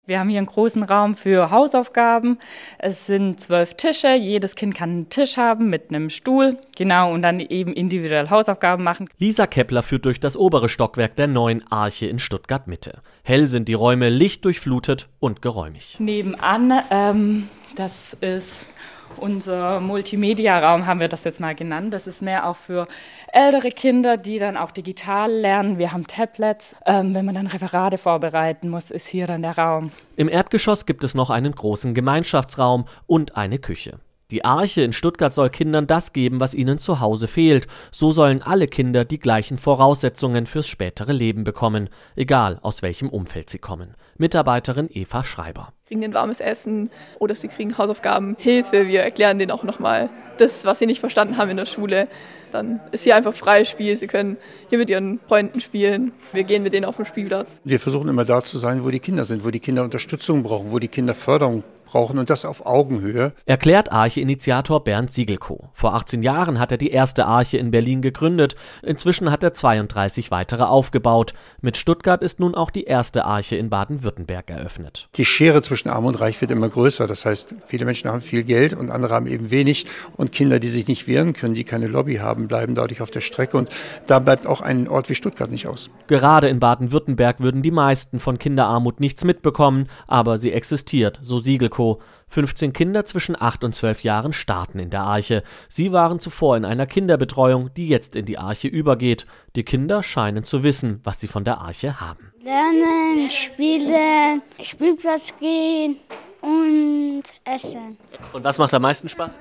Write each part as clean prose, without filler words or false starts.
Wir haben hier einen großen Raum für Hausaufgaben. Es sind 12 Tische. Jedes Kind kann einen Tisch haben mit einem Stuhl. Genau, und dann eben individuell Hausaufgaben machen. Lisa Kepler führt durch das obere Stockwerk der neuen Arche in Stuttgart-Mitte. Hell sind die Räume, lichtdurchflutet und geräumig. Nebenan, das ist unser Multimedia-Raum, haben wir das jetzt mal genannt. Das ist mehr auch für ältere Kinder, die dann auch digital lernen. Wir haben Tablets. Wenn man dann Referate vorbereiten muss, ist hier dann der Raum. Im Erdgeschoss gibt es noch einen großen Gemeinschaftsraum und eine Küche. Die Arche in Stuttgart soll Kindern das geben, was ihnen zu Hause fehlt. So sollen alle Kinder die gleichen Voraussetzungen fürs spätere Leben bekommen, egal aus welchem Umfeld sie kommen. Mitarbeiterin Eva Schreiber. Kriegen ein warmes Essen oder sie kriegen Hausaufgaben, Hilfe. Wir erklären denen auch nochmal das, was sie nicht verstanden haben in der Schule. Dann ist hier einfach freies Spiel. Sie können hier mit ihren Freunden spielen. Wir gehen mit denen auf den Spielplatz. Wir versuchen immer da zu sein, wo die Kinder sind, wo die Kinder Unterstützung brauchen, wo die Kinder Förderung brauchen und das auf Augenhöhe. Erklärt Arche-Initiator Bernd Siegelko. Vor 18 Jahren hat er die erste Arche in Berlin gegründet. Inzwischen hat er 32 weitere aufgebaut. Mit Stuttgart ist nun auch die erste Arche in Baden-Württemberg eröffnet. Die Schere zwischen Arm und Reich wird immer größer. Das heißt, viele Menschen haben viel Geld und andere haben eben wenig. Und Kinder, die sich nicht wehren können, die keine Lobby haben, bleiben dadurch auf der Strecke. Und da bleibt auch ein Ort wie Stuttgart nicht aus. Gerade in Baden-Württemberg würden die meisten von Kinderarmut nichts mitbekommen, aber sie existiert, so Siegelko. 15 Kinder zwischen 8 und 12 Jahren starten in der Arche. Sie waren zuvor in einer Kinderbetreuung, die jetzt in die Arche übergeht. Die Kinder scheinen zu wissen, was sie von der Arche haben. Lernen, spielen, Spielplatz gehen und essen. Und was macht am meisten Spaß?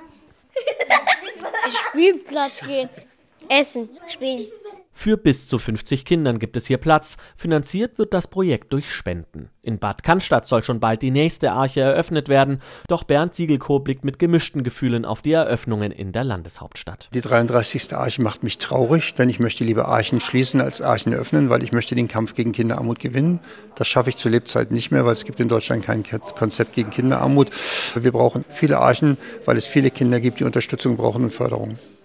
Spielplatz gehen. Essen, spielen. Für bis zu 50 Kindern gibt es hier Platz. Finanziert wird das Projekt durch Spenden. In Bad Cannstatt soll schon bald die nächste Arche eröffnet werden. Doch Bernd Siegelko blickt mit gemischten Gefühlen auf die Eröffnungen in der Landeshauptstadt. Die 33. Arche macht mich traurig, denn ich möchte lieber Archen schließen als Archen öffnen, weil ich möchte den Kampf gegen Kinderarmut gewinnen. Das schaffe ich zu Lebzeiten nicht mehr, weil es gibt in Deutschland kein Konzept gegen Kinderarmut. Wir brauchen viele Archen, weil es viele Kinder gibt, die Unterstützung brauchen und Förderung.